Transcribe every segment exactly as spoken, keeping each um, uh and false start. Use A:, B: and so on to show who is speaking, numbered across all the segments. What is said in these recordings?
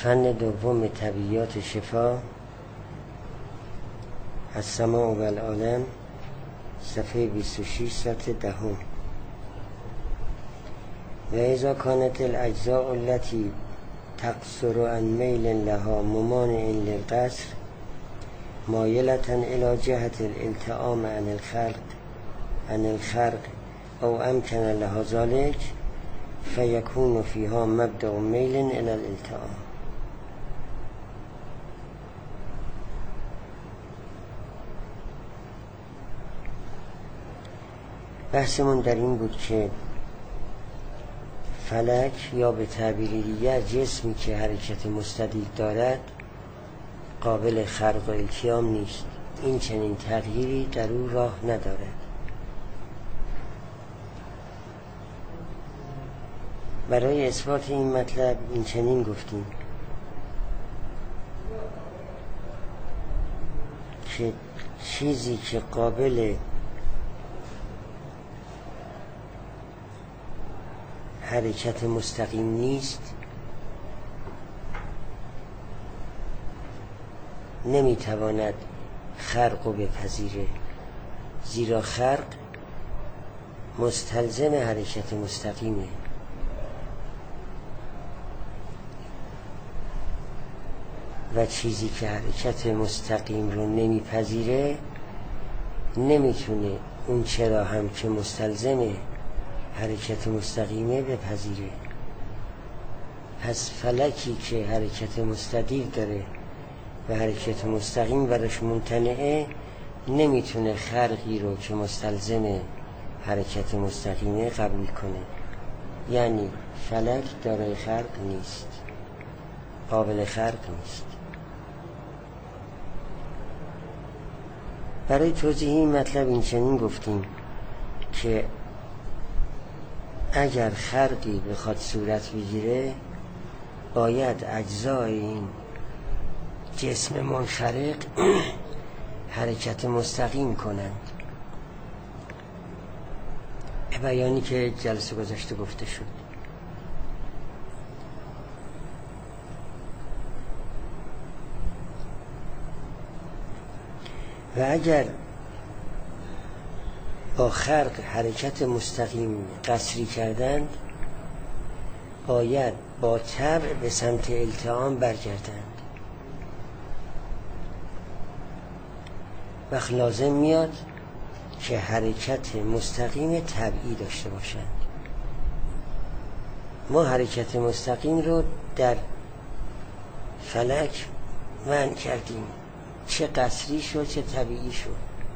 A: فن دوم طبیعیات شفا، السماع و العالم، صفحه بیست و شش سطر دهم. و اذا كانت الاجزاء التي تقصر عن میل لها ممانع للقصر مایلة الى جهة الالتئام عن الخلق عن الخرق او امکن لها ذلك فيكون فيها مبدأ میل الى الالتئام. بحثمون در این بود که فلک یا به تعبیر دیگر جسمی که حرکت مستدیر دارد قابل خرق و التیام نیست. این چنین تغییری در او راه ندارد. برای اثبات این مطلب این چنین گفتیم که چیزی که قابل حرکت مستقیم نیست نمیتواند خرق و بپذیره، زیرا خرق مستلزم حرکت مستقیمه. و چیزی که حرکت مستقیم رو نمیپذیره نمیتونه اون چرا هم که مستلزمه حرکت مستقیمه بپذیره. پس فلکی که حرکت مستدیر داره و حرکت مستقیم براش ممتنعه نمیتونه خرقی رو که مستلزم حرکت مستقیمه قبول کنه. یعنی فلک دارای خرق نیست، قابل خرق نیست. برای توضیح این مطلب این چنین گفتیم که اگر خرقی بخواد صورت بگیره باید اجزای این جسم منخرق حرکت مستقیم کنند، به بیانی که جلسه گذشته گفته شد. و اگر با خرق حرکت مستقیم قصری کردند باید با طبع به سمت التئام برگردند. وقت لازم میاد که حرکت مستقیم طبعی داشته باشند. ما حرکت مستقیم رو در فلک منع کردیم، چه قصری شد چه طبیعی شد.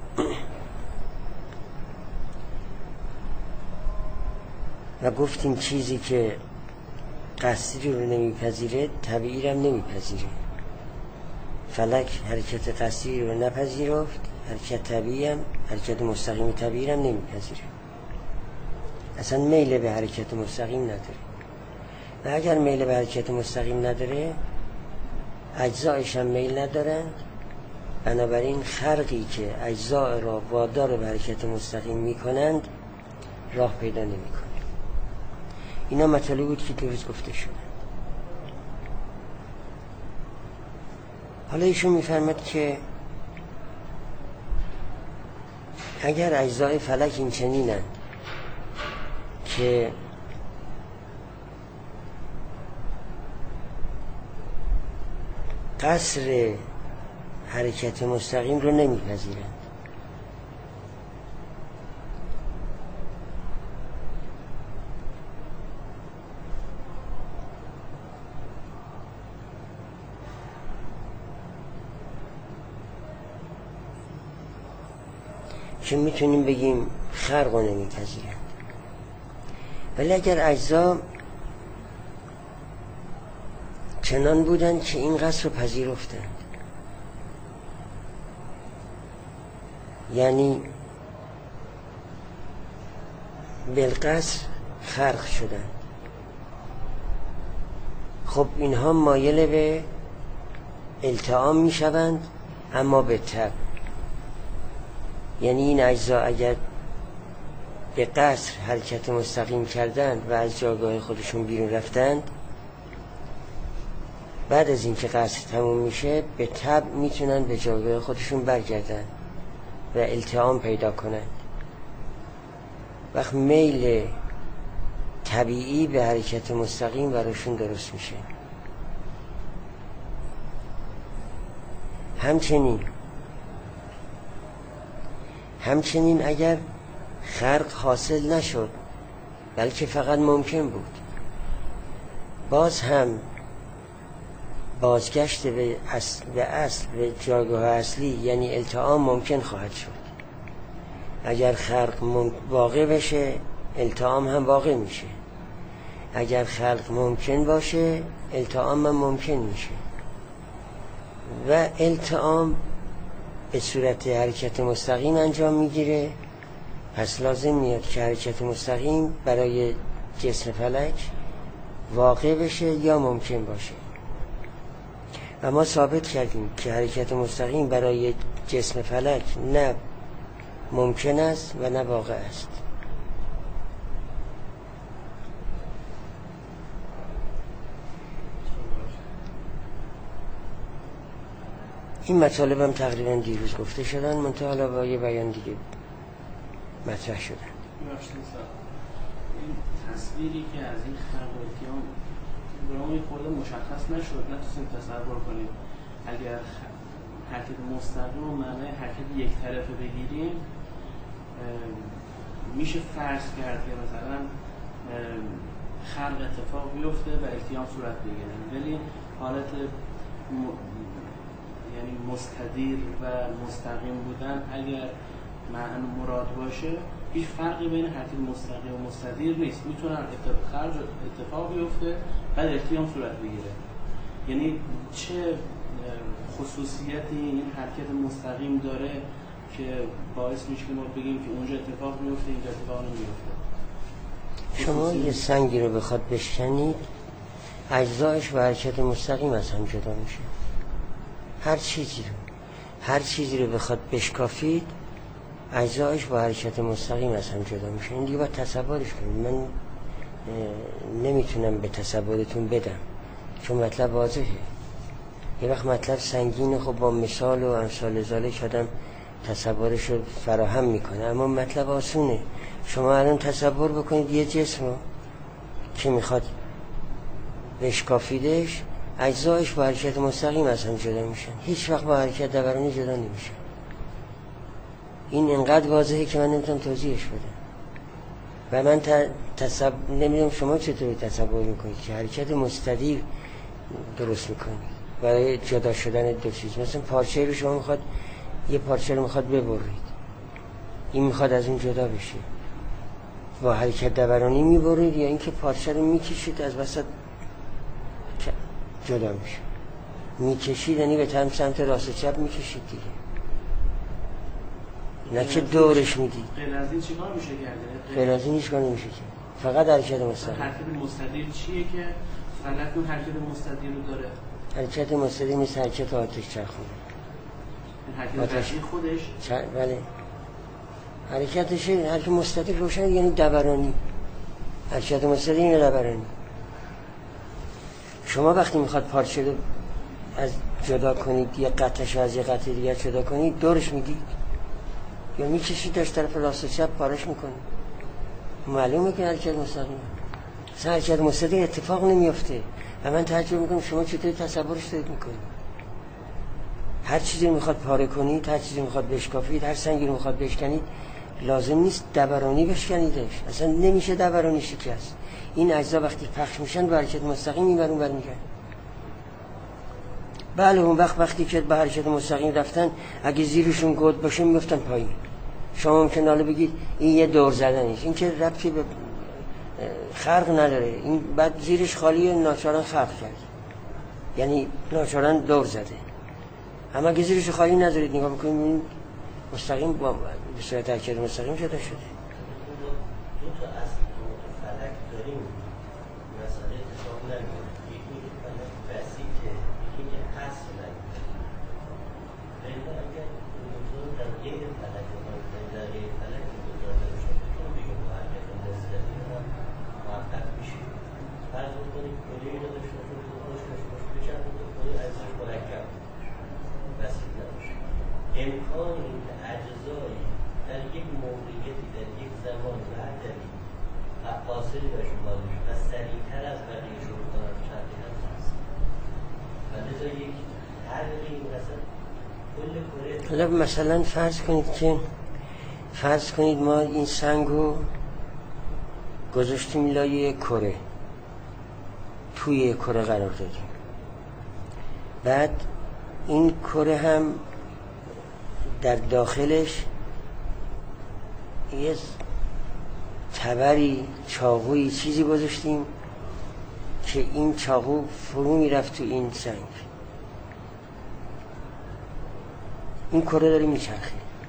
A: و گفتیم چیزی که قصری رو نمیپذیره طبیعی رو هم نمیپذیره. فلک حرکت قصری رو نپذیرفت، حرکت طبیعی هم حرکت مستقیم طبیعی هم نمیپذیره. اصلا میل به حرکت مستقیم نداره. و اگر میل به حرکت مستقیم نداره اجزایش هم میل ندارند، بنابراین خرقی که اجزا را وادار به حرکت مستقیم میکنند راه پیدا نمیکنه. اینا مطالبی بود که دیروز گفته شده. حالا ایشون میفرماد که اگر اجزای فلک این چنینند که قصر حرکت مستقیم رو نمیپذیرند، که میتونیم بگیم خرق رو نمیپذیرند. ولی اگر اجزا چنان بودند که این قصر رو پذیرفتند، یعنی بالقصر خرق شدند، خب اینها مایل به التئام میشوند اما به طبع. یعنی این اجزا اگر به قصر حرکت مستقیم کردند و از جایگاه خودشون بیرون رفتند بعد از اینکه قصر تموم میشه به طبع میتونن به جایگاه خودشون برگردن و التئام پیدا کنند. وقت میل طبیعی به حرکت مستقیم براشون درست میشه. همچنین همچنین اگر خرق حاصل نشد بلکه فقط ممکن بود، باز هم بازگشت به اصل به اصل به جایگاه اصلی یعنی التئام ممکن خواهد شد. اگر خرق واقع بشه التئام هم واقع میشه، اگر خلق ممکن باشه التئام هم ممکن میشه و التئام به صورت حرکت مستقیم انجام میگیره. پس لازم میاد که حرکت مستقیم برای جسم فلک واقع بشه یا ممکن باشه و ما ثابت کردیم که حرکت مستقیم برای جسم فلک نه ممکن است و نه واقع است. این مطالب هم تقریبا دیروز گفته شدن، منتها حالا با یه بیان دیگه مطرح شدن.
B: این تصویری که از این خلق و التیام برای خورده مشخص نشد، نتونستیم تصور کنیم اگر حرکت مستقیم و معنای حرکت یک طرفه بگیریم میشه فرض کرد که مثلا خلق اتفاق بیفته و التیام صورت بگیره، ولی حالت م... یعنی مستدیر و مستقیم بودن اگر معنی مراد باشه هیچ فرقی بین حرکت مستقیم و مستدیر نیست، میتونن اتفاق اتفاق بیفته بعد التیام صورت بگیره. یعنی چه خصوصیتی این حرکت مستقیم داره که باعث میشه که ما بگیم که اونجا اتفاق میفته اینجا اتفاق نمیفته؟
A: شما یه سنگی رو بخواد بشکنید اجزایش و حرکت مستقیم از هم جدا میشه. هر چیزی رو هر چیزی رو بخواد بشکافید اجزایش با حرکت مستقیم از هم جدا میشه. این دیگه باید تصورش کنید، من نمیتونم به تصورتون بدم چون مطلب واضحه. یه وقت مطلب سنگینه، خب با مثال و امثال ذالک آدم تصورش رو فراهم میکنه، اما مطلب آسونه. شما الان تصور بکنید یه جسم رو که میخواد بشکافیدش اجزایش با حرکت مستقیم از هم جدا میشن، هیچ وقت با حرکت دورانی جدا نمیشن. این انقدر واضحه که من نمیتونم توضیحش بدم و من تصور نمیدونم شما چطوری تصور میکنید که حرکت مستدیر درست میکنید برای جدا شدن دو چیز. مثلا پارچه رو شما میخواد یه پارچه رو میخواد ببرید، این میخواد از اون جدا بشه، با حرکت دورانی میبرید یا اینکه پارچه رو میکشید از وسط جدا میشه. میکشید یعنی به طرف سمت راست و چپ میکشید دیگه، نه که دورش میدید.
B: غیر از این چیکار میشه کرده؟
A: غیر از این هیچ کار نمیشه کرد، فقط حرکت مستدیر.
B: حرکت مستدیر چیه که فلک اون حرکت مستدیر رو داره؟
A: حرکت مستدیر مثل حرکت آتش چرخونه.
B: حرکت خودش؟
A: چر... بله حرکتش حرکت مستدیر روشن یعنی دورانی. حرکت مستدیر یعنی دورانی. شما وقتی میخواد پارچه رو از جدا کنید، یه قطعش از یه قطع دیگر جدا کنید، دورش میدید یا میکشید از طرف راست و چپ پارش میکنید، معلومه که حرکت مستقیم. اصلا حرکت مستدیر اتفاق نمیفته و من تعجب میکنم شما چطوری تصورش دارید میکنید. هر چیزی رو میخواد پاره کنید، هر چیزی رو میخواد بشکافید، هر سنگی رو میخواد بشکنید، لازم نیست دورانی بشکنیدش، اصلا نمیشه دورانی شکست. این اجزا وقتی پخش میشن به حرکت مستقیم این برون برمیگن. بله اون وقت وقتی که به حرکت مستقیم رفتن اگه زیرشون گود باشه میفتن پایین. شما ممکن حالا بگید این یه دور زدنیش، این که ربطی به خرق نداره، این بعد زیرش خالی ناچارن خرق کرد، یعنی ناچارن دور زده. اما اگه زیرش خالی ندارید نگاه بکنید این مستقیم با به صورت حرکت مستقیم جدا شده.
C: دو تا اصل فلک داریم مسئله اتفاق نمیفته، یکی که فلک بسیطه، یکی که اصل نمیفته. ولی اگر موضوع در غیر فلک در غیر فلک موضوع داشته چون بگیم با حرکت مستقیم هم موفق میشه. فرض بکنید کلیه رو داشته باشه خودش باشه باشه بچرخونه امکان این اجزایی در یک موقعیتی در یک زمان هر دلیل فاصلی داشت باشه و سریعتر از بقیه شروع کنن چندی هم هست و لذا یک حرقی این وسط کل کره.
A: حالا مثلا فرض کنید که فرض کنید ما این سنگ رو گذاشتیم لایه کره، توی کره قرار دادیم، بعد این کره هم در داخلش یه تبری، چاقویی، چیزی گذاشتیم که این چاقو فرو میرفت تو این سنگ. این کره داره میچرخه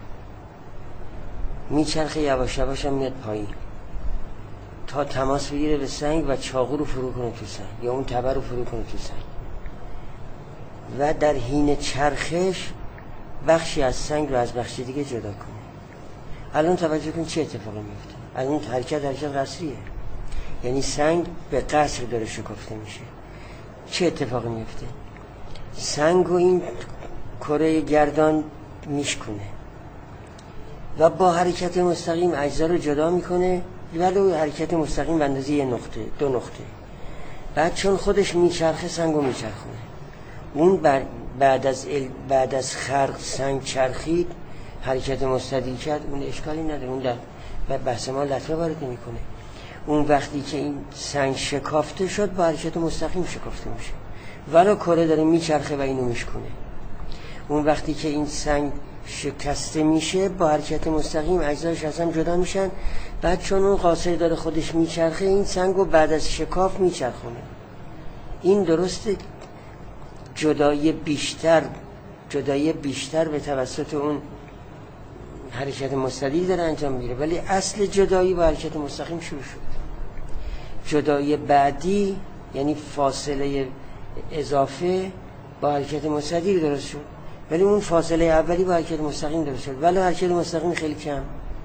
A: میچرخه یواش یواش هم میاد پایین تا تماس بگیره به سنگ و چاقو رو فرو کنه تو سنگ یا اون تبر رو فرو کنه تو سنگ و در حین چرخش بخشی از سنگ رو از بخشی دیگه جدا کنه. الان توجه کن چه اتفاقی میفته. الان حرکت حرکت قصریه، یعنی سنگ به قصر داره شکافته میشه. چه اتفاقی میفته؟ سنگ و این کره گردان میشکنه و با حرکت مستقیم اجزا رو جدا میکنه، ولی حرکت مستقیم به اندازه یه نقطه، دو نقطه. بعد چون خودش میچرخه سنگو میچرخونه. اون بعد از بعد از خرق سنگ چرخید، حرکت مستدیل کرد، اون اشکالی نداره، اون در بحث ما لطمه وارد نمیکنه. اون وقتی که این سنگ شکافته شد با حرکت مستقیم شکافته میشه، ولی کره داره میچرخه و اینو میشکنه. اون وقتی که این سنگ شکسته میشه با حرکت مستقیم اجزاش از هم جدا میشن. بعد چون اون قاصر داره خودش میچرخه، این سنگو بعد از شکاف میچرخونه. این درسته جدایی بیشتر جدایی بیشتر به توسط اون حرکت مستدیل داره انجام میگیره، ولی اصل جدایی با حرکت مستقیم شروع شد. جدایی بعدی یعنی فاصله اضافه با حرکت مستدیل درست شد، ولی اون فاصله اولی با حرکت مستقیم درست شد، ولی حرکت مستقیم خیلی کم.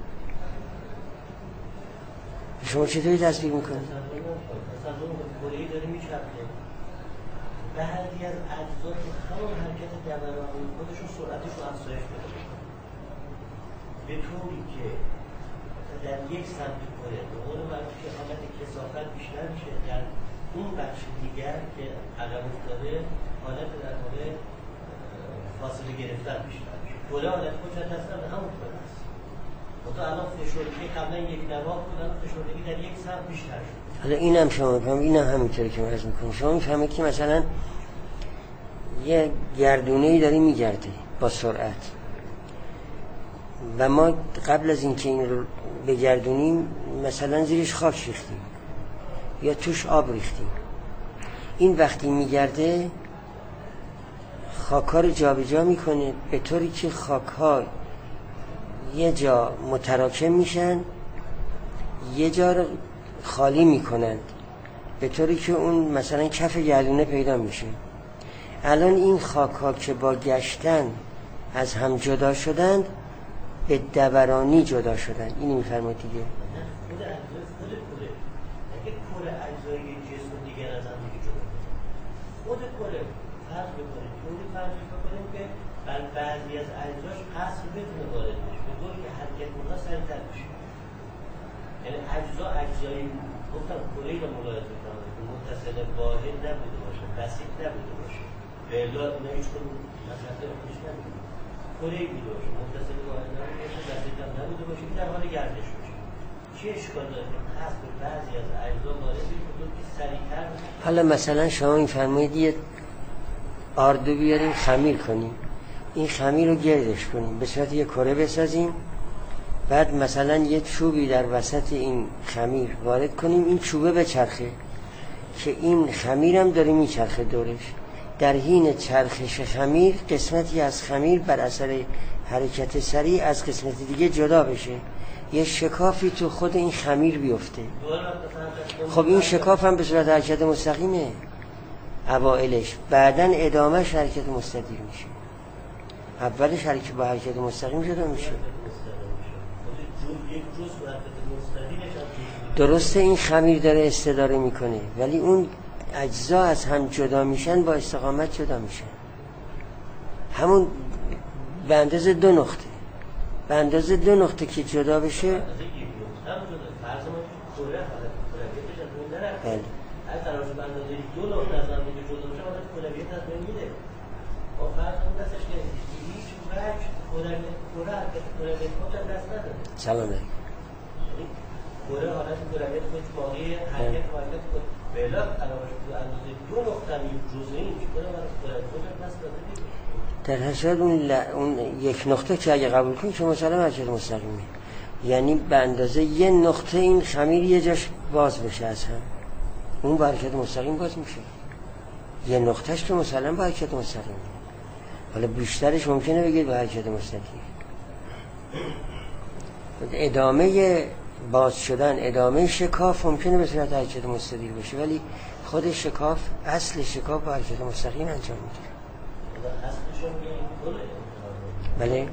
A: شما چطوری تصویر میکنید؟
C: تصور کره داره میچرخه، بعضی از اجزا که همون حرکت دورانی خودشون سرعتش رو افزایش بده، به طوری که در یک سمت کره به قول معروف که حالت کثافت بیشتر میشه، در اون بخش دیگر که عقب افتاده حالت در واقع فاصله گرفتن بیشتر میشه. کره حالت خودش هستن همون کره است. منتها الان فشردگی قبلا یک نواخت بود، الان فشردگی در یک سمت بیشتر شد.
A: حالا اینم شما میفهم، اینم همینطوری که عرض میکنم. شما میفهمید که مثلا یه گردونه‌ای داره میگرده با سرعت و ما قبل از اینکه این رو بگردونیم مثلا زیرش خاک ریختیم یا توش آب ریختیم. این وقتی میگرده خاک‌ها رو جابجا میکنه به طوری که خاک‌ها یه جا متراکم میشن، یه جا رو خالی میکنند، به طوری که اون مثلا کف گردونه پیدا میشه. الان این خاک‌ها که با گشتن از هم جدا شدند به دورانی جدا شدن. اینو میفرماید دیگه.
C: خود اجزای خود کره، اگه کره اجزای جسم دیگر از هم دیگه جدا خود کره فرض بکنید طوری فرض بکنیم که بر بعضی از اجزاش قصر بتونه وارد بشه به طوری که حرکت اونها سریعتر بشه. یعنی اجزا اجزایی گفتم کره‌ای رو ملاحظه کنید که متصل واحد نبوده باشه، بسیط نبوده باشه. به الا اینا هیچ کنون مسئله خودش نبوده. کره‌ای بوده باشه، متصل واحد نبوده باشه، بسیط هم نبوده باشه، این در حال گردش باشه. چه اشکال داره که قصد بعضی از اجزا وارد بشه به طوری که سریعتر.
A: حالا مثلا شما میفرمایید یه آردو بیاریم خمیر کنیم، این خمیر رو گردش کنیم، به صورت یه کره بسازیم، بعد مثلا یه چوبی در وسط این خمیر وارد کنیم، این چوبه بچرخه که این خمیرم داره میچرخه دورش. در حین چرخش خمیر قسمتی از خمیر بر اثر حرکت سریع از قسمت دیگه جدا بشه، یه شکافی تو خود این خمیر بیفته. خب این شکاف هم به صورت حرکت مستقیمه اوائلش، بعدن ادامهش حرکت مستدیر میشه. اولش حرکت با حرکت مستقیم جدا میشه. درسته این خمیر داره استداره میکنه، ولی اون اجزا از هم جدا میشن با استقامت جدا میشن. همون به اندازه دو نقطه به اندازه دو نقطه که جدا بشه
C: فرض ما کره حالت کرویتش از بین نرفته.
A: بله
C: هر طرف به اندازه دو نقطه از هم دیگه جدا بشه حالت کرویت از بین میره. با فرض اون دستش که هیچ وجه کرویت کره حرکت کرویت خودش هم دست نداره.
A: سلام علیکم.
C: یعنی کره حالت کرویت خودش باقی حرکت حرکت بلا علاوه بر اندازه دو نقطه می جزئی که کره حالت کرویت خودش هم دست داده.
A: در حساب اون, ل... اون یک نقطه که اگه قبول کنی که مثلا حرکت مستقیمه، یعنی به اندازه یه نقطه این خمیر یه جاش باز بشه از هم، اون با حرکت مستقیم باز میشه. یه نقطهش که مثلا با حرکت مستقیم، حالا بیشترش ممکنه بگید با حرکت مستقیم. ادامه باز شدن، ادامه شکاف ممکنه به صورت حرکت مستدیر بشه، ولی خود شکاف، اصل شکاف با حرکت مستقیم انجام میده. بله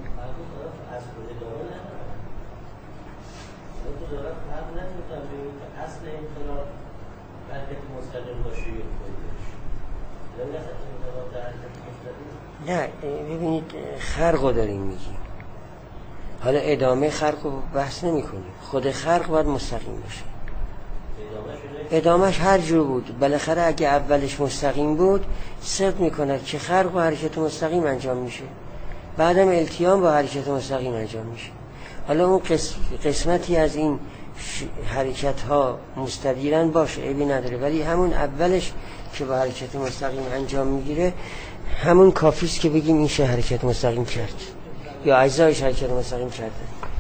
A: نه ببینید خرقو داریم میگیم، حالا ادامه خرقو بحث نمی کنیم، خود خرق باید مستقیم باشه. ادامهش هر جور بود بالاخره اگه اولش مستقیم بود صدق میکنه که خرق با حرکت مستقیم انجام میشه، بعدم التیام با حرکت مستقیم انجام میشه. حالا اون قسمتی از این حرکت ها مستدیرن باشه عیبی نداره، ولی همون اولش که با حرکت مستقیم انجام میگیره همون کافیست که بگیم این شه حرکت مستقیم کرد یا اجزایش حرکت مستقیم کرده.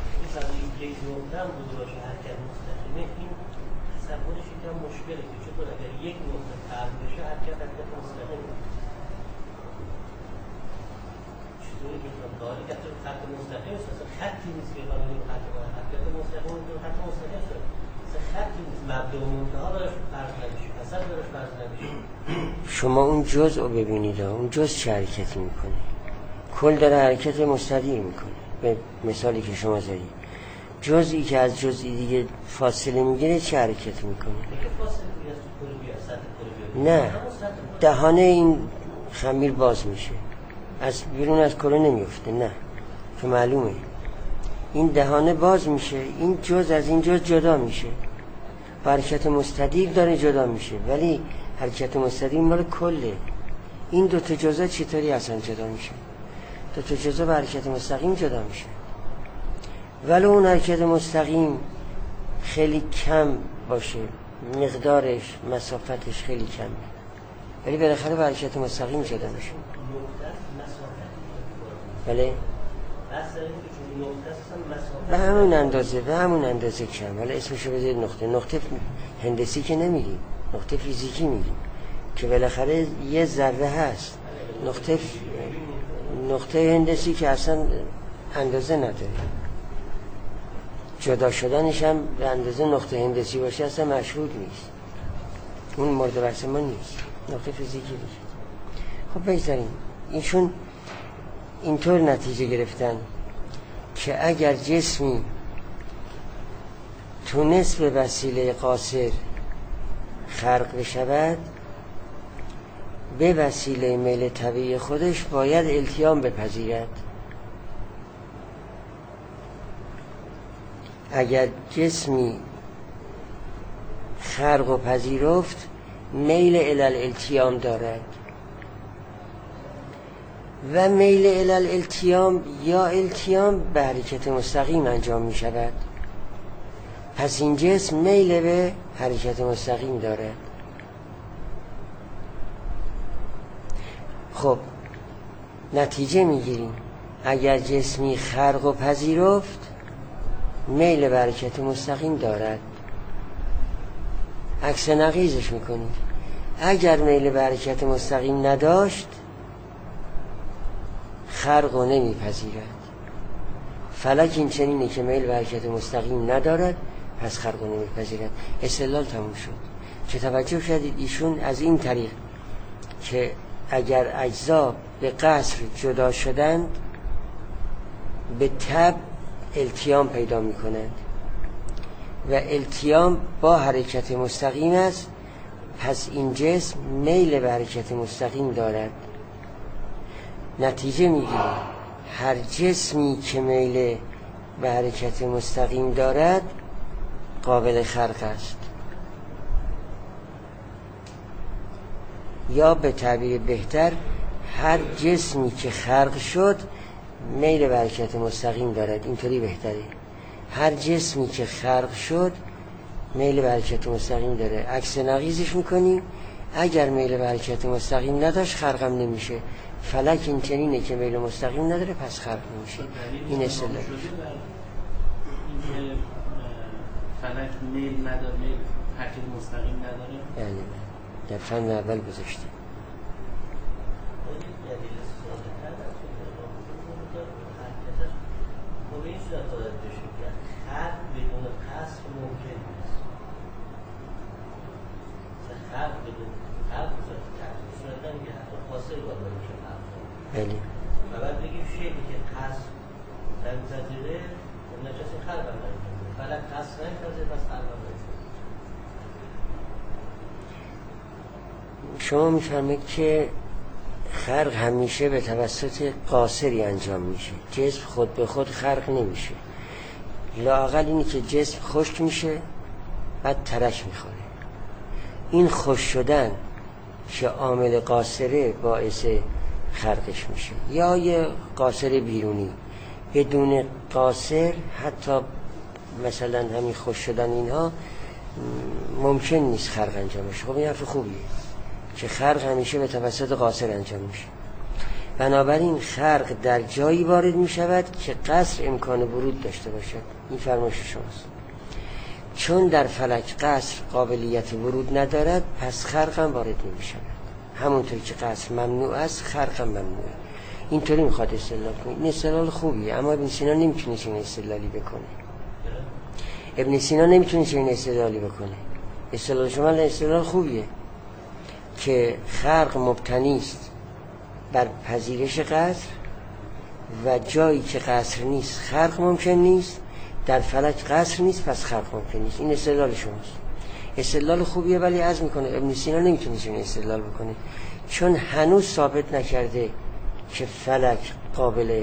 A: شما اون جزء رو ببینید، اون جزء چه حرکتی میکنه، کل داره حرکت مستدیر میکنه. به مثالی که شما زدید جزئی که از جزئی دیگه فاصله میگیره چه حرکتی میکنه؟ نه دهانه این خمیر باز میشه، از بیرون از کره نمیفته، نه که معلومه این دهانه باز میشه، این جز از این جز جدا میشه، حرکت مستدیر داره جدا میشه، ولی حرکت مستدیر مال کله. این دو تا جزا چطوری اصلا جدا میشه؟ دو تا جزا به حرکت مستقیم جدا میشه، ولی اون حرکت مستقیم خیلی کم باشه، مقدارش مسافتش خیلی کمه، ولی بالاخره به حرکت مستقیم جدا میشه. بله به همون اندازه به همون اندازه کم، ولی اسمشو بذارید نقطه. نقطه هندسی که نمیگیم، نقطه فیزیکی میگیم که بالاخره یه ذره هست. نقطه ف... نقطه هندسی که اصلا اندازه نداره، جدا شدنش هم به اندازه نقطه هندسی باشه اصلا مشهود نیست، اون مورد بحث ما نیست، نقطه فیزیکی دیگه. خب بگذاریم ایشون اینطور نتیجه گرفتن که اگر جسمی تونست به وسیله قاصر خرق بشود، به وسیله میل طبیعی خودش باید التیام بپذیرد. اگر جسمی خرق و پذیرفت میل الی الالتیام دارد و میل الی الالتیام یا التیام به حرکت مستقیم انجام می شود، پس این جسم میل به حرکت مستقیم دارد. خب نتیجه میگیریم اگر جسمی خرق و پذیرفت میل به حرکت مستقیم دارد، عکس نقیضش میکنیم. اگر میل به حرکت مستقیم نداشت خرق و نمیپذیرد. فلک این چنینه که میل به حرکت مستقیم ندارد پس خرق و نمیپذیرد. استدلال تموم شد. چه توجه کردید ایشون از این طریق که اگر اجزا به قصر جدا شدند به تب التیام پیدا می کنند و التیام با حرکت مستقیم است، پس این جسم میل به حرکت مستقیم دارد. نتیجه می گیریم هر جسمی که میل به حرکت مستقیم دارد قابل خلق است، یا به تعبیر بهتر هر جسمی که خلق شد میل به حرکت مستقیم دارد. اینطوری بهتره. هر جسمی که خلق شد میل به حرکت مستقیم داره. عکس نقیضش میکنیم، اگر میل به حرکت مستقیم نداشت خلقم نمیشه. فلک این چنینه که میل مستقیم نداره پس خلق نمیشه. این اصطلاح
B: اینکه فلک میل نداره، میل حرکت مستقیم نداره.
A: بله در فن اول گذاشته. بله.
C: و بعد بگیم شیعی که قصد نمی‌پذیره نجاسی خلق هم نمی‌پذیره، فلک قصد نمی‌پذیره پس خلق هم نمی‌پذیره.
A: شما می‌فرمایید که خلق همیشه به توسط قاصری انجام میشه، جسم خود به خود خلق نمیشه. لااقل اینی که جسم خشک میشه بعد ترک میخوره. این خشک شدن که عامل قاصره باعث خلقش میشه، یا یه قاصر بیرونی. بدون قاصر حتی مثلا همین خشک شدن اینها ممکن نیست خلق انجام بشه. خب این حرف خوبیه که خلق همیشه به توسط قاصر انجام میشه. بنابراین خلق در جایی وارد میشود که قصر امکان ورود داشته باشد. این فرمایش شماست. چون در فلک قصر قابلیت ورود ندارد پس خلق هم وارد نمیشود. همونطوری که قصر ممنوع است خلق هم ممنوعه. اینطوری میخواد استدلال کنه. این استدلال خوبیه، اما ابن سینا نمیتونه چنین استدلالی بکنه. ابن سینا نمیتونه چنین استدلالی بکنه. استدلال شما استدلال خوبیه که خلق مبتنی است بر پذیرش قصر و جایی که قصر نیست خلق ممکن نیست. در فلک قصر نیست پس خلق ممکن نیست. این استدلال شماست. استدلال خوبیه ولی عرض میکنه ابن سینا نمیتونه چنین استدلال بکنه، چون هنوز ثابت نکرده که فلک قابل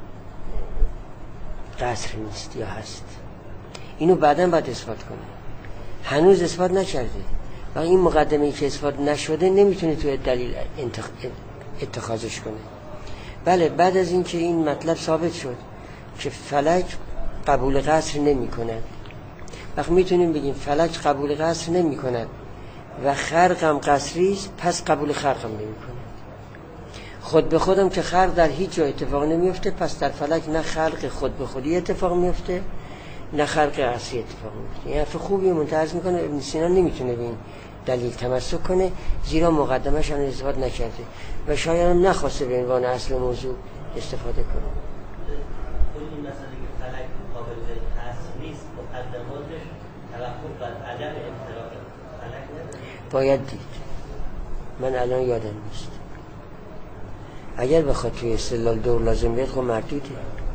A: قصر نیست یا هست. اینو بعداً باید اثبات کنه. هنوز اثبات نکرده و این مقدمه‌ای که اثبات نشده نمیتونه توی دلیل انتخ... اتخاذش کنه. بله بعد از اینکه این مطلب ثابت شد که فلک قبول قصر نمی کند، وقت میتونیم بگیم فلک قبول قصر نمی کند و خلق هم قصریست پس قبول خلق هم نمی کند. خود به خودم که خلق در هیچ جای اتفاق نمیفته پس در فلک نه خلق خود به خودی اتفاق میفته نه خلق قصری اتفاق میفته. این حرف خوبی منتهز میکنه. ابن سینا نمیتونه به این دلیل تمسک کنه زیرا مقدمش هم اثبات نکرده و شاید هم نخواسته به عنوان اصل موضوع استفاده کنه.
C: این مسئله که فلک قابل قصر نیست مقدماتش توقف بر عدم انطلاق فلک نداره.
A: باید دید. من الان یادم نیست. اگر بخواد توی استدلال دور لازم بیاد خب مردوده.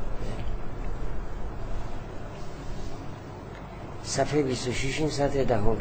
A: صفحه بیست و شش این سطر دهم.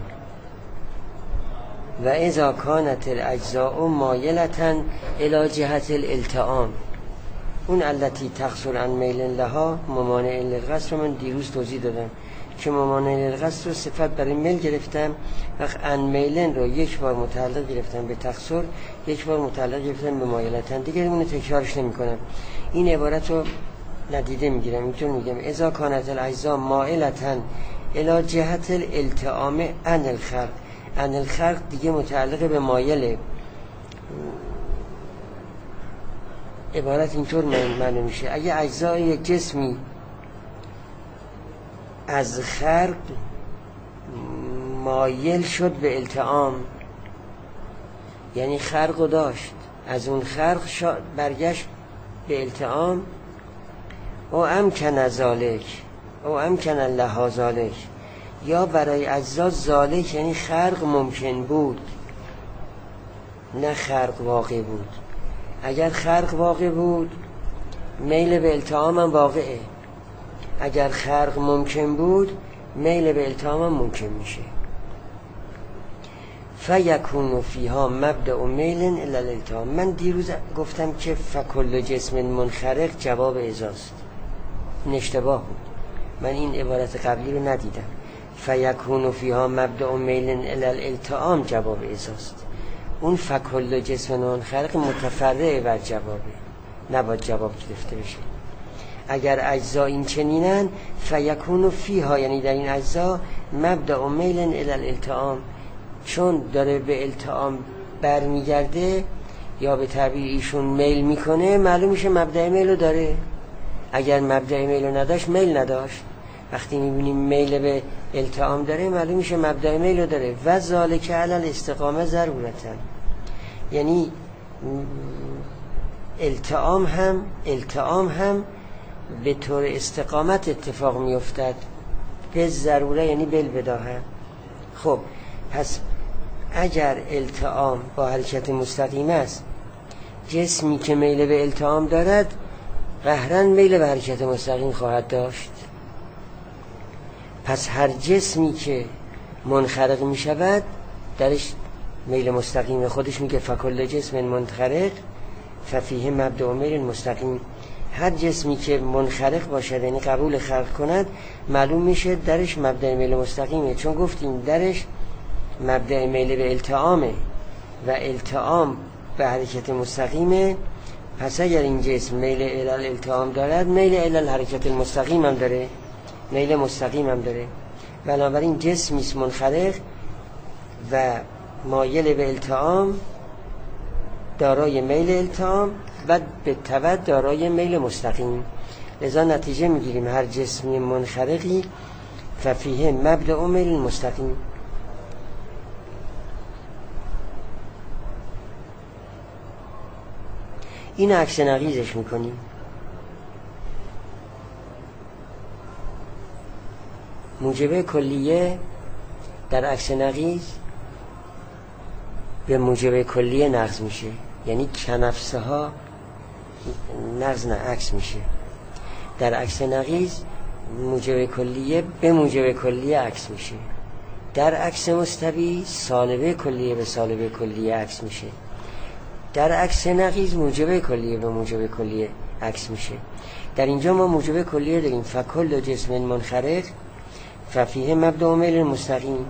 A: و اذا کانت الاجزاء مایلة الی جهت الالتئام، اون التي تقصر عن میل لها ممانع للقصر رو من دیروز توضیح دادم که ممانع للقصر رو صفت برای میل گرفتم و عن میلن رو یک بار متعلق گرفتم به تقصر، یک بار متعلق گرفتم به مایلتن. دیگه اون تکرارش نمی کنم. این عبارت رو ندیده میگیرم. اینطور میگم اذا کانت الاجزاء مائلة الی جهت الالتئام عن الخلق. عن الخلق دیگه متعلق به مایله. عبارت اینطور معنی میشه اگه اجزای یک جسمی از خلق مایل شد به التئام، یعنی خلق رو داشت از اون خلق برگشت به التئام، او امکن ذالک او امکن لها ذالک، یا برای اجزا ذالک یعنی خلق ممکن بود نه خلق واقع بود. اگر خلق واقع بود میل به التئام هم واقعه، اگر خلق ممکن بود میل به التئام هم ممکن میشه. فیکون فیها مبدأ میل الی الالتهام. من دیروز گفتم که فکل جسم منخرق جواب ازاست، این اشتباه بود، من این عبارت قبلی رو ندیدم. فیکون فیها مبدأ میل الی الالتهام جواب ازاست، اون فکل جسم منخرق متفرع بر جوابه، نباید جواب گرفته بشه. اگر اجزا این چنینن فیکون فیها یعنی در این اجزا مبدأ میل الی الالتهام، چون داره به التهام برمیگرده یا به تعبیر ایشون میل میکنه، معلوم میشه مبدأ میل رو داره. اگر مبدأ میل رو نداشت میل نداشت، وقتی میبینیم میل به التهام داره معلوم میشه مبدأ میل رو داره. و ذالک علی الاستقامه ضرورتا، یعنی التهام هم التهام هم به طور استقامت اتفاق میافتد، به ضروره یعنی بالبداهه. خب پس اگر التهام با حرکت مستقیم است، جسمی که میل به التهام دارد قهرن میل به حرکت مستقیم خواهد داشت. پس هر جسمی که منخرق می شود درش میل مستقیم خودش میگه فکل جسم منخرق ففیه مبدأ میل مستقیم. هر جسمی که منخرق باشد یعنی قبول خلق کند، معلوم میشه درش مبدأ میل مستقیمه، چون گفتیم درش مبدأ میل به التهامه و التهام به حرکت مستقیمه. پس اگر این جسم میل الی الالتهام دارد، میل الی الحرکت المستقیم هم داره، میل مستقیم هم داره. بنابراین جسمی است منخرق و مایل به التهام، دارای میل التهام و به تبع دارای میل مستقیم. لذا نتیجه میگیریم هر جسمی منخرقی ففیه مبدأ میل مستقیم. این عکس نقیضش میکنیم. موجب کلیه در عکس نقیض به موجب کلیه نقض میشه، یعنی کنفسه ها نقض نه عکس میشه. در عکس نقیض موجب کلیه به موجب کلیه عکس میشه. در عکس مستوی سالبه کلیه به سالبه کلیه عکس میشه. در عکس نقیض موجب کلیه به موجب کلیه عکس میشه. در اینجا ما موجب کلیه داریم فکل جسم منخرق ففیه مبدأ میل مستقیم.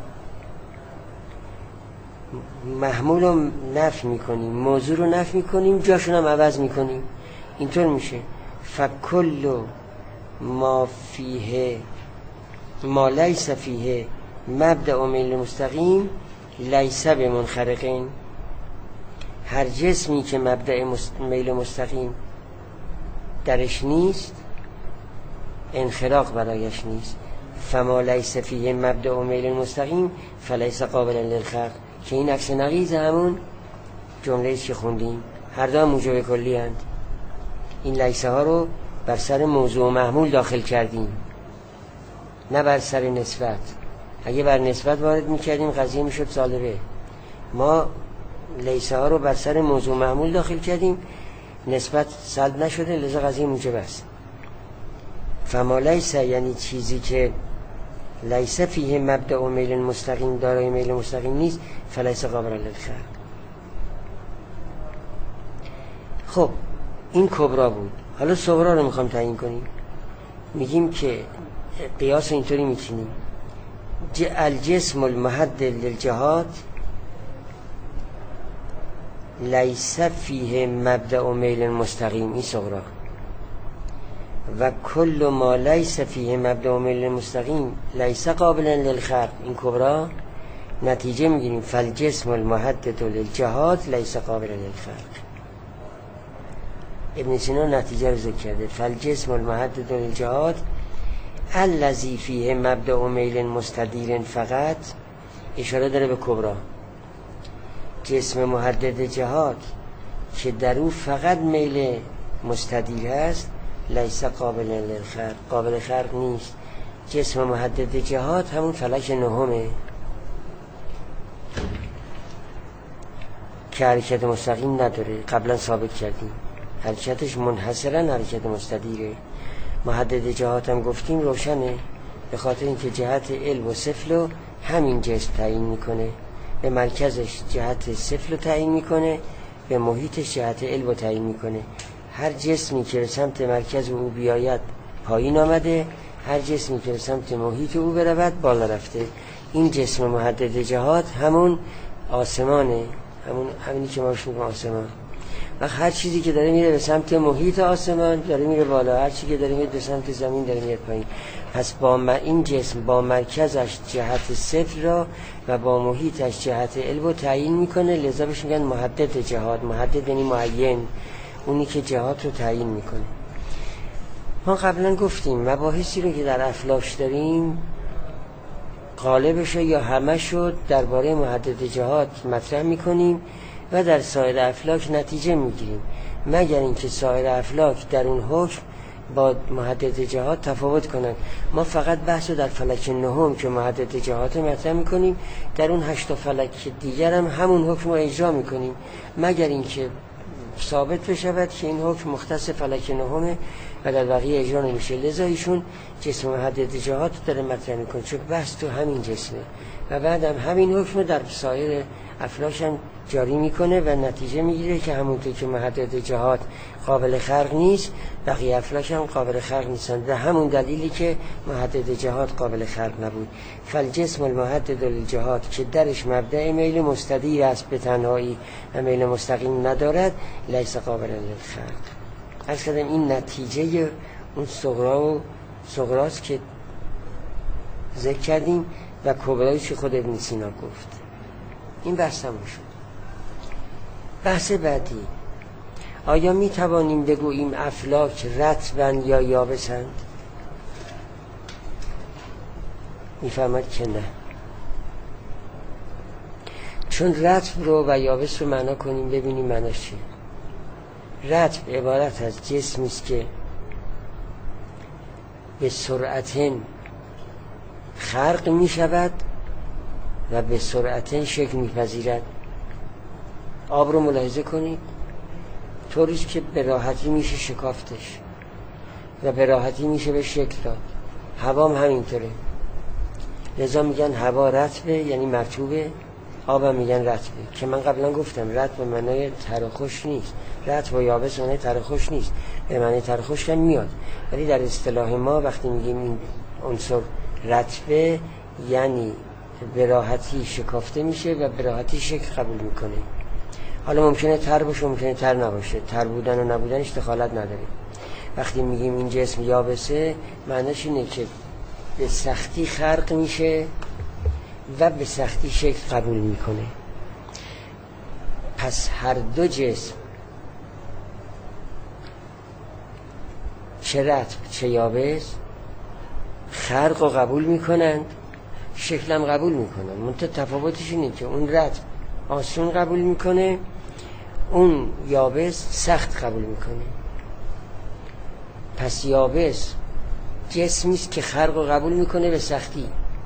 A: محمول رو نفی میکنیم، موضوع رو نفی میکنیم، جاشون هم عوض میکنیم. اینطور میشه فکل ما فیه ما لیس فیه مبدأ میل مستقیم لیس به منخرقین. هر جسمی که مبدأ میل مستقیم درش نیست، انخراق برایش نیست. فما لیس فیه مبدأ میل مستقیم فلیس قابل للخلق، که این عکس نقیض همون جمله که خوندیم، هر دو هم موجب کلی اند. این لیسه ها رو بر سر موضوع و محمول داخل کردیم، نه بر سر نسبت. اگه بر نسبت وارد میکردیم قضیه میشد سالبه. ما لیسه ها رو بر سر موضوع و محمول داخل کردیم، نسبت سلب نشده، لذا قضیه موجب است. فما لیسه یعنی چیزی که لیسه فیه مبدأ میل مستقیم، دارای میل مستقیم نیست، فلیس قابل للخلق. خب این کبرا بود. حالا صغرا رو میخوام تعیین کنیم. میگیم که قیاس اینطوری میچینیم الجسم المحد للجهات لیس فیه مبدأ میل مستقیم، این صغرا. و کل ما لیس فیه مبدأ میل مستقیم لیس قابل للخلق، این کبرا. نتیجه میگیریم فالجسم المحدد للجهات لیس قابل للخلق. ابن سینا نتیجه رو ذکر کرده، فالجسم المحدد للجهات الذی فیه مبدأ میل مستدیر فقط، اشاره داره به کبرا. جسم محدد جهات که در او فقط میل مستدیر هست لیس قابل للخلق، قابل خلق نیست. جسم محدد جهات همون فلک نهمه که حرکت مستقیم نداره، قبلا ثابت کردیم حرکتش منحصرا حرکت مستدیره. محدد جهات هم گفتیم روشنه، به خاطر اینکه جهت علم و سفل رو همین جسم تعیین میکنه. به مرکزش جهت صفر رو تعیین میکنه، به محیطش جهت علم رو تعیین میکنه. هر جسمی که به سمت مرکز او بیاید پایین آمده، هر جسمی که به سمت محیط او برود بالا رفته. این جسم محدد جهات همون آسمانه، همون همینی که ما بهش میگیم آسمان. و هر چیزی که داره میره به سمت محیط آسمان داره میره بالا، هر چیزی که داره میره به سمت زمین داره میره پایین. پس با این جسم با مرکزش جهت صفر را و با محیطش جهت علم رو تعیین میکنه، لذا بهش میگن محدد جهات. محدد یعنی معین، اونی که جهات رو تعیین میکنه. ما قبلا گفتیم مباحثی رو که در افلاک داریم غالبش یا همه شد درباره محدد جهات مطرح میکنیم و در سایر افلاک نتیجه میگیریم، مگر اینکه سایر افلاک در اون حکم با محدد جهات تفاوت کنند. ما فقط بحث رو در فلک نهم که محدد جهات مطرح میکنیم، در اون هشت فلک دیگر هم همون حکم رو اجرا میکنیم، مگر اینکه ثابت بشود که این حکم مختص فلک نهمه و در بقیه اجرا نمیشه. لذا ایشون جسم محدد جهات داره مطرح میکنه چون بحث تو همین جسمه و بعد هم همین حکم در سایر افلاک هم جاری میکنه و نتیجه میگیره که همونطور که محدد جهات قابل خلق نیست، بقیه افلاک هم قابل خلق نیستن. به همون دلیلی که محدد جهات قابل خلق نبود. فالجسم المحدد للجهات که درش مبدأ میل مستدیر است به تنهایی و میل مستقیم ندارد، لیس قابل للخلق. عرض کردم این نتیجه اون صغرا و صغراست که ذکر کردیم و کبرایی که خود ابن سینا گفت. این بحث هم شد. بحث بعدی، آیا می توانیم بگوییم افلاک رطبند یا یابسند؟ می فرماید که نه، چون رطب رو و یابس رو معنا کنیم ببینیم معناش چیه. رطب عبارت از جسمی است که به سرعت خرق می شود و به سرعت شکل می پذیرد. آب رو ملاحظه کنید، طوریست که به راحتی میشه شکافتش و به راحتی میشه به شکل داد. هوا هم همینطوره، لذا میگن هوا رطبه یعنی مرطوبه، آب هم میگن رطبه. که من قبلا گفتم رطب به معنای تر و خشک نیست، رطب و یابس به معنای تر و خشک نیست، به معنای تر و خشک هم میاد، ولی در اصطلاح ما وقتی میگیم این عنصر رطبه یعنی به راحتی شکافته میشه و به راحتی شکل قبول میکنه. حالا ممکنه تر باشه، ممکنه تر نباشه، تر بودن و نبودنش دخالت نداره. وقتی میگیم این جسم یابسه معنیش اینه که به سختی خرق میشه و به سختی شکل قبول میکنه. پس هر دو جسم چه رطب چه یابس خرق و قبول میکنند، شکل هم قبول میکنن. منتها تفاوتش اینه که اون رطب آسون قبول میکنه، اون یابس سخت قبول میکنه. پس یابس جسمیست که خرق و قبول میکنه به سختی،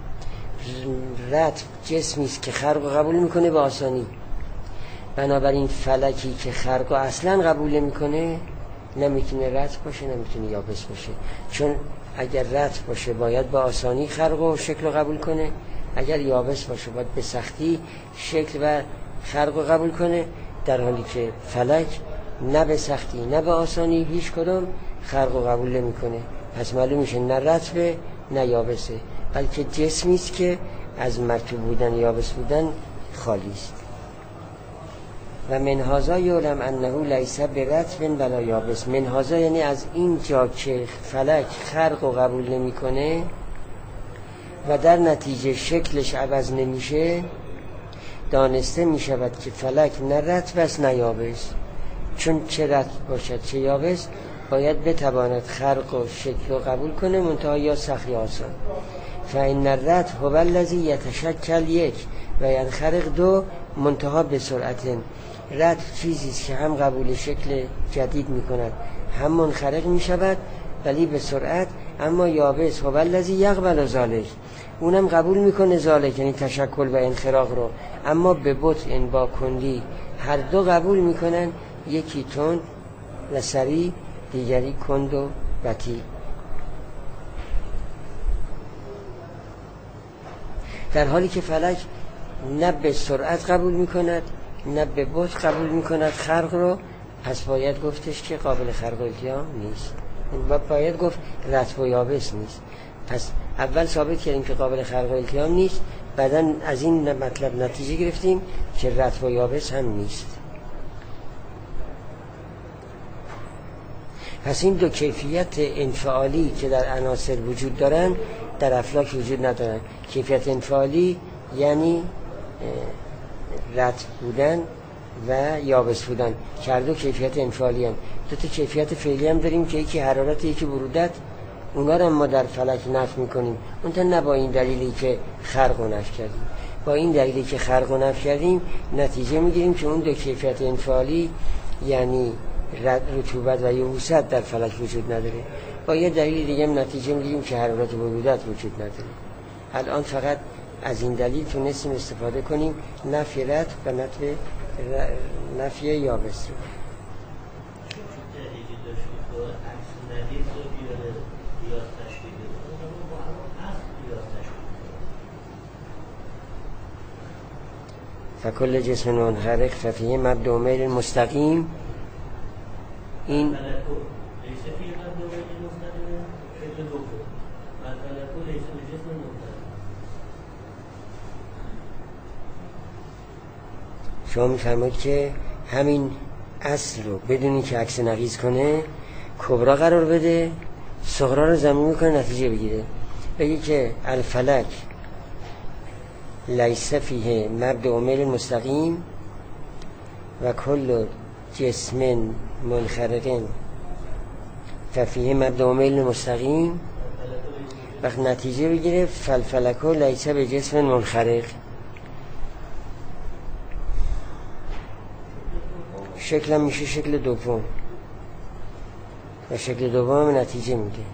A: رطب جسمیست که خرق و قبول میکنه به آسانی. بنابراین فلکی که خرق و اصلا قبول میکنه نمیتونه رطب باشه نمیتونه یابس باشه، چون اگر رطب باشه باید به آسانی خرق و شکل رو قبول کنه، اگر یابس باشه باید به سختی شکل و خرق رو قبول کنه، در حالی که فلک نه به سختی نه به آسانی هیچ کدام خرق و قبول نمی کنه. پس معلوم میشه نه رطبه نه یابسه، بلکه جسمی است که از مرطوب بودن یابس بودن خالی است. و منهازا یعلم انه لیس برطب ولا یابس. منهازا یعنی از این جا که فلک خرق و قبول نمی کنه و در نتیجه شکلش عوض نمیشه، دانسته می شود که فلک نه رطب است نه یابس، چون چه رطب باشد چه یابس باید بتواند خرق و شکل و قبول کنه، منتها یا سخت یا آسان. فإن الرطب هو الذی یتشکل یک و ینخرق دو منتها به سرعت. رطب چیزیست که هم قبول شکل جدید می کند هم منخرق می شود ولی به سرعت. اما یابس هو الذی یقبل ذلک، اونم قبول میکنه ذالک یعنی تشکل و انخراق رو، اما به بطء با کندی. هر دو قبول میکنن، یکی تند و سریع، دیگری کند و بطیء. در حالی که فلک نه به سرعت قبول میکند نه به بطء قبول میکند خرق رو، پس باید گفتش که قابل خرق و التیام نیست. باید گفت رطب و یابس نیست. پس اول ثابت کردیم که قابل خرق و التیام نیست، بعدن از این مطلب نتیجه گرفتیم که رطب و یابس هم نیست. پس این دو کیفیت انفعالی که در عناصر وجود دارن در افلاک وجود ندارن. کیفیت انفعالی یعنی رطب بودن و یابس بودن، که هر دو کیفیت انفعالی هم. دو تا کیفیت فعلی هم داریم که یکی حرارت یکی برودت، اونا رو ما در فلک نفی میکنیم، اون تا نه با این دلیلی که خرق و نفی کردیم. با این دلیلی که خرق و نفی کردیم نتیجه میگیریم که اون دو کیفیت انفعالی یعنی رطوبت و یبوست در فلک وجود نداره. با یه دلیل دیگه هم نتیجه میگیریم که حرارت و برودت وجود نداره. الان فقط از این دلیل تونستیم استفاده کنیم نفی رطب و نفی نفی یابس رو. فکل جسم منخرق ففیه مبدأ میل مستقیم. این شما میفرمایید که همین اصل رو بدون اینکه عکس نقیض کنه کبرا قرار بده، صغرا رو زمین میکنه نتیجه بگیره. بگی که الفلک لیس فیه مبدأ میل مستقیم و کل جسم منخرق ففیه مبدأ میل مستقیم، وقت نتیجه بگیره فالفلکو لیس به جسم منخرق. شکل هم میشه شکل دوم و شکل دوم هم نتیجه میده.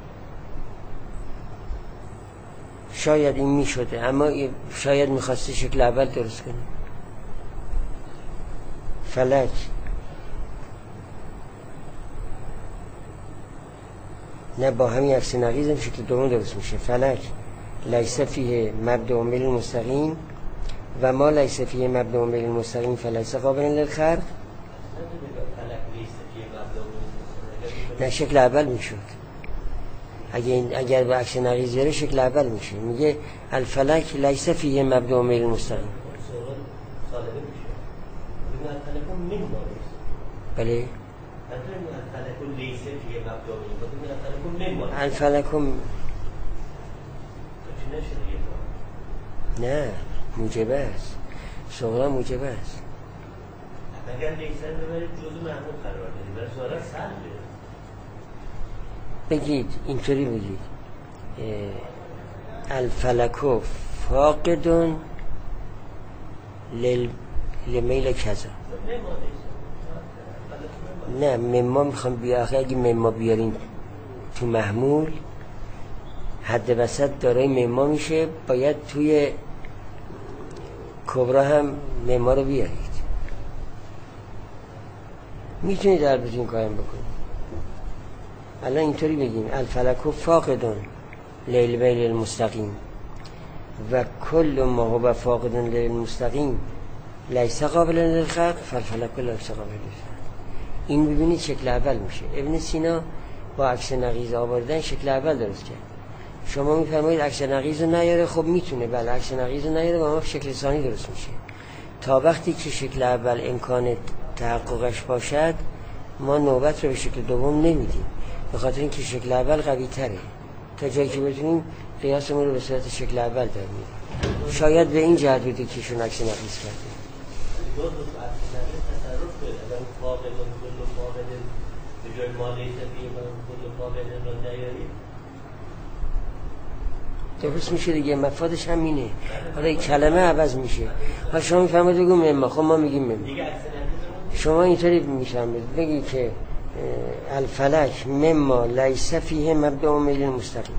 A: شاید این میشده اما شاید میخواسته شکل اول درست کنه. فلک نه با همین عکس نقیض هم شکل دوم درست میشه. فلک لیس فیه مبدأ میل مستقیم و ما لیس فیه مبدأ میل مستقیم فلیس قابل للخرق. نه شکل اول میشد. اگر اگر با عکس نقیض بیاره شکل اول میشه. میگه الفلک لیس فیه مبدأ میل مستقیم. بله الفلکم نه موجبه است، صغرا موجبه است.
C: اگر لیسن ببرید جزء معمول قرار بدید برای صغرا سلبه.
A: بگید اینطوری بگید الفلکو فاقدون لل... لمیل کذا. نه مما میخوام بیا، اگه مما بیارین تو محمول حد وسط دارای مما میشه، باید توی کبرا هم مما رو بیارید. میتونید البته این کارم بکنید. الان اینطوری بگیم الفلکو فاقدون للمیل المستقیم و کل ما هو فاقدون للمستقیم لیس قابل للخرق فالفلکو لیس قابل للخرق. این ببینید شکل اول میشه. ابن سینا با عکس نقیض آوردن شکل اول درست کرد. شما میفرمایید عکس نقیض رو نیاره، خب میتونه، بله عکس نقیض رو نیاره و ما شکل ثانی درست میشه. تا وقتی که شکل اول امکان تحققش باشد ما نوبت رو به شکل دوم نمیدیم، به خاطر اینکه شکل اول قوی تره. تا جایی که بتونیم قیاسمون رو به صورت شکل اول در میدیم. شاید به این جهت بوده که ایشون عکس نقیض کرده. درست میشه دیگه، مفادش هم اینه. حالا این کلمه عوض میشه. حالا شما میفهمید بگو مما، خب ما میگیم مما. شما اینطوری میفهمید بگی که الفلک مما لیس فیه مبدأ میل مستقیم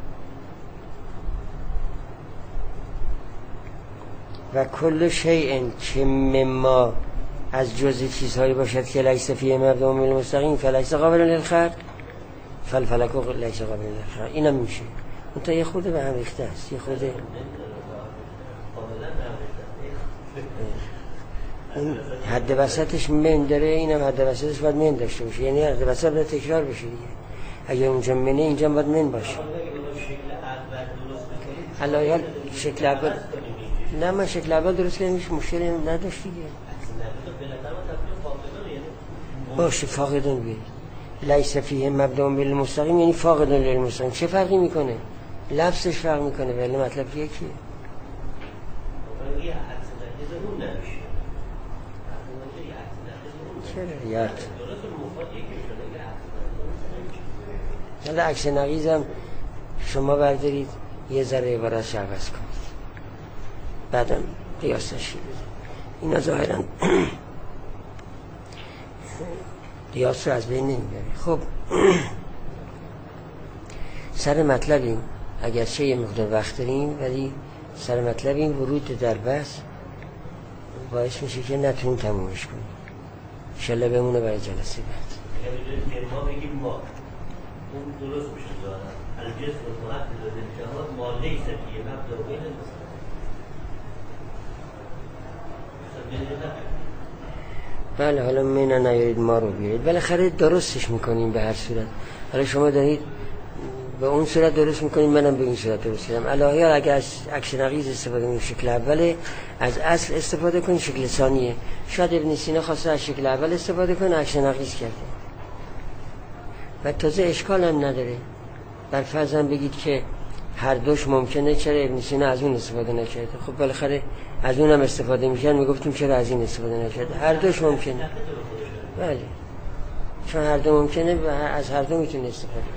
A: و کل شیء که مما از جزء چیزهایی باشد که لیس فیه مبدأ میل مستقیم فلیس قابل للخرق فالفلک لیس قابل للخرق. اینم میشه. اون تا یه خورده به هم ریخته است، یه خورده اون حد وسطش من داره، اینم حد وسطش باید من داشته باشه، یعنی حد وسط باید تکرار بشه دیگه. اگه اونجا منه اینجا باید من باشه. حالا شکل اول نه، من شکل اول درست کردم، هیچ مشکلی نداشت دیگه. باشه فاقدون بیارید. لیس فیه مبدأ بالمستقیم یعنی فاقدون للمستقیم. چه فرقی میکنه؟ لفظش فرق میکنه ولی مطلب یکیه. چرا یاد حالا عکس نقیزم شما بردارید یه ذره عبارتش عوض کنید، بعدم قیاسش اینا ظاهرا قیاس رو از بین نمیبره. خب سر مطلب این، اگرچه یه مقدار وقت داریم ولی سر مطلب این ورود در بحث باعث میشه که نتونیم تمومش کنیم، انشالله بمونه برای جلسه بعد.
C: ما بگیم ما اون درست میشه دارن الجسم و محل الانتهاد ما لیس فیه مبدأ بالمستقیم.
A: بله حالا مینا نیارید ما رو بیارید، بالاخره درستش میکنیم به هر صورت. حالا شما دارید به اون صورت درست میکنیم، منم به این صورت درست کردم. الهیار اگر از عکس نقیض استفاده کنیم شکل اوله، از اصل استفاده کنیم شکل ثانیه. شاید ابن سینا خواسته از شکل اول استفاده کنه، عکس نقیض کرده و تازه اشکال هم نداره. بر فرضم بگید که هر دوش ممکنه، چرا ابن سینا از اون استفاده نکرده؟ خب بالاخره از اونم استفاده میکرد، میگفتیم چرا از این استفاده نکرده؟ هر دوش ممکنه. بله چون هر دو ممکنه و از هر دو میتونه استفاده کنه.